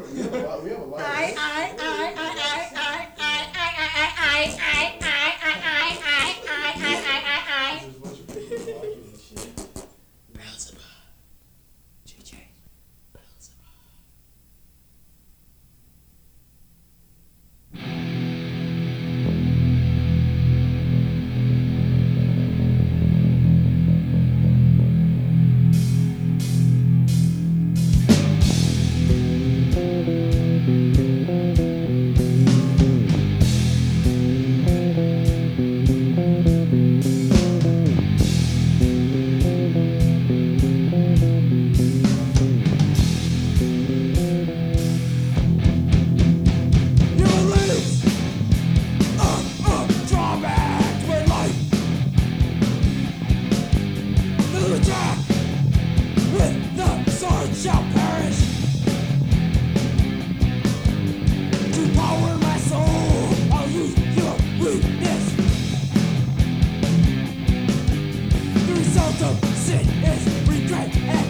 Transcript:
We have a lot of I, votes. I, I, I, I, I, I, I, I. There's a bunch of people talking and shit. Beelzebub. JJ. Beelzebub. Shall perish to power my soul. I'll use your weakness. The result of sin is regret and